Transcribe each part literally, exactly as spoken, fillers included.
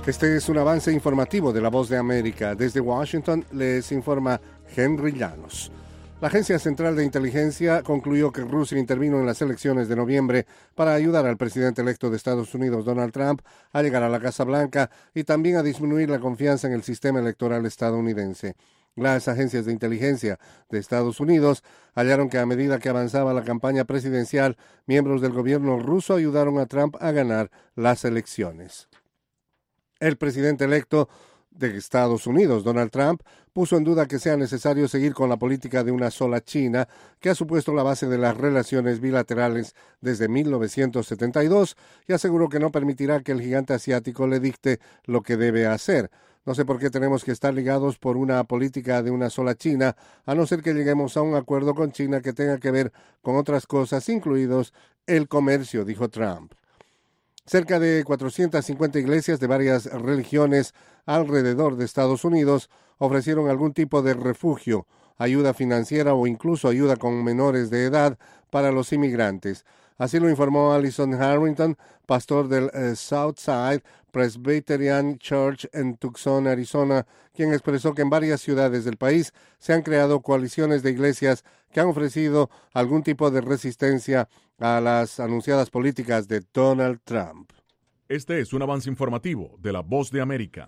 Este es un avance informativo de La Voz de América. Desde Washington les informa Henry Llanos. La Agencia Central de Inteligencia concluyó que Rusia intervino en las elecciones de noviembre para ayudar al presidente electo de Estados Unidos, Donald Trump, a llegar a la Casa Blanca y también a disminuir la confianza en el sistema electoral estadounidense. Las agencias de inteligencia de Estados Unidos hallaron que a medida que avanzaba la campaña presidencial, miembros del gobierno ruso ayudaron a Trump a ganar las elecciones. El presidente electo de Estados Unidos, Donald Trump, puso en duda que sea necesario seguir con la política de una sola China, que ha supuesto la base de las relaciones bilaterales desde mil novecientos setenta y dos, y aseguró que no permitirá que el gigante asiático le dicte lo que debe hacer. No sé por qué tenemos que estar ligados por una política de una sola China, a no ser que lleguemos a un acuerdo con China que tenga que ver con otras cosas, incluidos el comercio, dijo Trump. Cerca de cuatrocientas cincuenta iglesias de varias religiones alrededor de Estados Unidos ofrecieron algún tipo de refugio, ayuda financiera o incluso ayuda con menores de edad para los inmigrantes. Así lo informó Allison Harrington, pastor del eh, Southside Presbyterian Church en Tucson, Arizona, quien expresó que en varias ciudades del país se han creado coaliciones de iglesias que han ofrecido algún tipo de resistencia a las anunciadas políticas de Donald Trump. Este es un avance informativo de La Voz de América.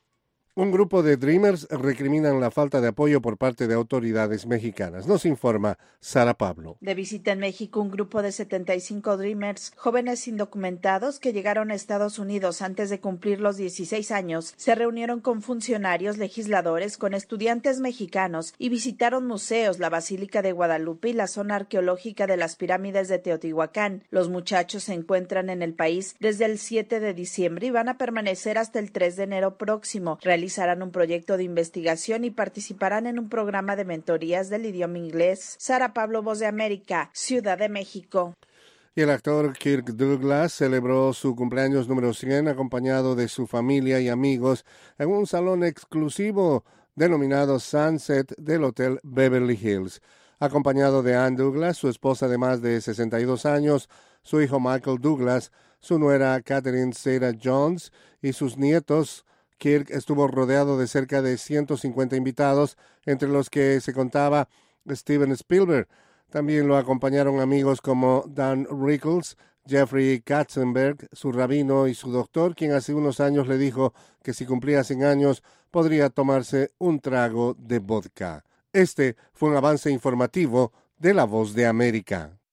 Un grupo de Dreamers recriminan la falta de apoyo por parte de autoridades mexicanas. Nos informa Sara Pablo. De visita en México, un grupo de setenta y cinco Dreamers, jóvenes indocumentados que llegaron a Estados Unidos antes de cumplir los dieciséis años, se reunieron con funcionarios, legisladores, con estudiantes mexicanos y visitaron museos, la Basílica de Guadalupe y la zona arqueológica de las pirámides de Teotihuacán. Los muchachos se encuentran en el país desde el siete de diciembre y van a permanecer hasta el tres de enero próximo. Realizarán un proyecto de investigación y participarán en un programa de mentorías del idioma inglés. Sara Pablo, Voz de América, Ciudad de México. Y el actor Kirk Douglas celebró su cumpleaños número cien acompañado de su familia y amigos en un salón exclusivo denominado Sunset del Hotel Beverly Hills. Acompañado de Ann Douglas, su esposa de más de sesenta y dos años, su hijo Michael Douglas, su nuera Catherine Zeta-Jones y sus nietos, Kirk estuvo rodeado de cerca de ciento cincuenta invitados, entre los que se contaba Steven Spielberg. También lo acompañaron amigos como Dan Rickles, Jeffrey Katzenberg, su rabino y su doctor, quien hace unos años le dijo que si cumplía cien años podría tomarse un trago de vodka. Este fue un avance informativo de La Voz de América.